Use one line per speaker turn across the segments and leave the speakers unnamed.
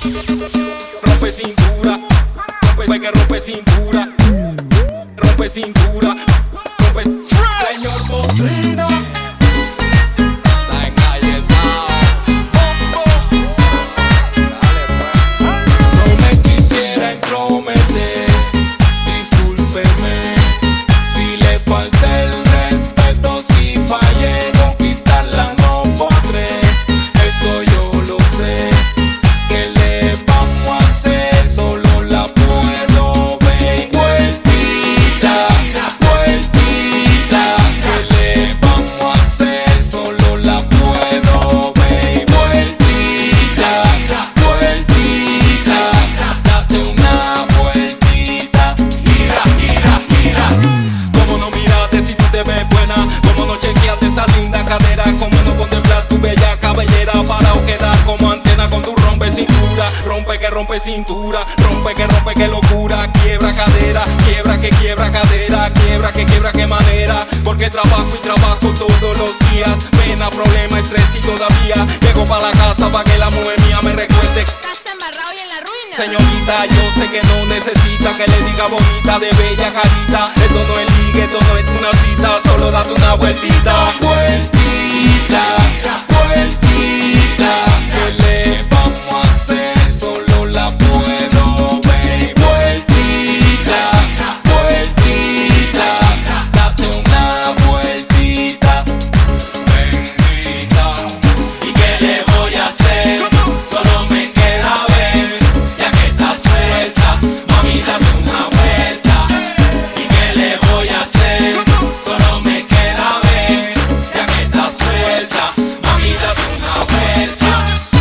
Rompe cintura, que rompe cintura, rompe cintura, rompe. Señor Potrino.
Rompe cintura, rompe que locura, quiebra cadera, quiebra que cadera, quiebra que manera, porque trabajo y trabajo todos los días, pena, problema, estrés y todavía llego pa' la casa pa' que la mujer mía me recuerde.
Estás embarrado y en la ruina.
Señorita, yo sé que no necesita que le diga bonita de bella carita, esto no es ligue, esto no es una cita, solo date una vueltita, vueltita, vueltita, ¿qué le vamos a hacer? Solo la puedo ver. Vueltita, vueltita, date una vueltita, bendita. ¿Y qué le voy a hacer? Solo me queda ver, ya que está suelta, mami, date una vuelta. ¿Y qué le voy a hacer? Solo me queda ver, ya que está suelta, mami, date una vuelta.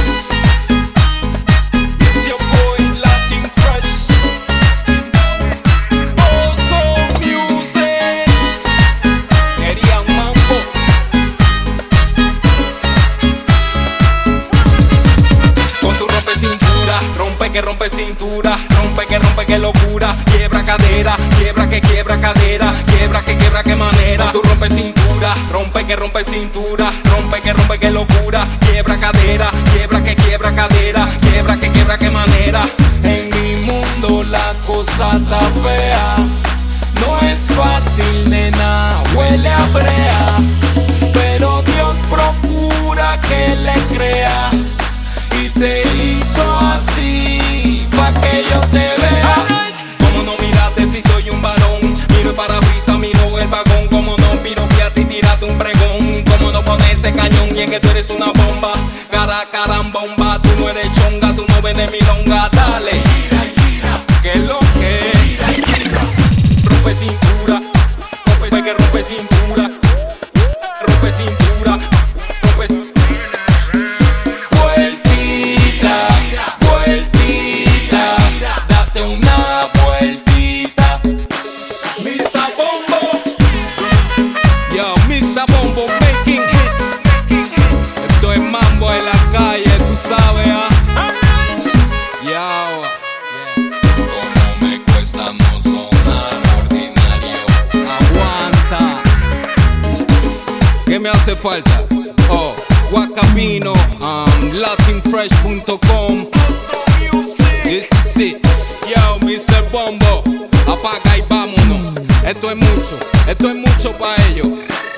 Que rompe cintura, rompe que locura, quiebra cadera, quiebra cadera, quiebra que manera. Tú rompe cintura, rompe cintura, rompe que locura, quiebra cadera, quiebra cadera, quiebra que manera. En mi mundo la cosa está fea, no es fácil, nena, huele a brea, pero Dios procura que le crea y te hizo así pa' que yo te vea. Como no miraste si soy un varón, miro el parabrisas, miro el vagón. Como no piropeaste y tiraste un pregón, como no pones ese cañón y es que tú eres una bomba. Carambomba, tú no eres chonga, tú no vienes milonga. Dale, gira, que es lo que es. Rompe cintura, que rompe cintura, rompe cintura, rompe cintura. ¿Qué me hace falta? Oh, Guacamino, latinfresh.com. This is it. Yo, Mr. Bombo, apaga y vámonos. Esto es mucho pa' ellos.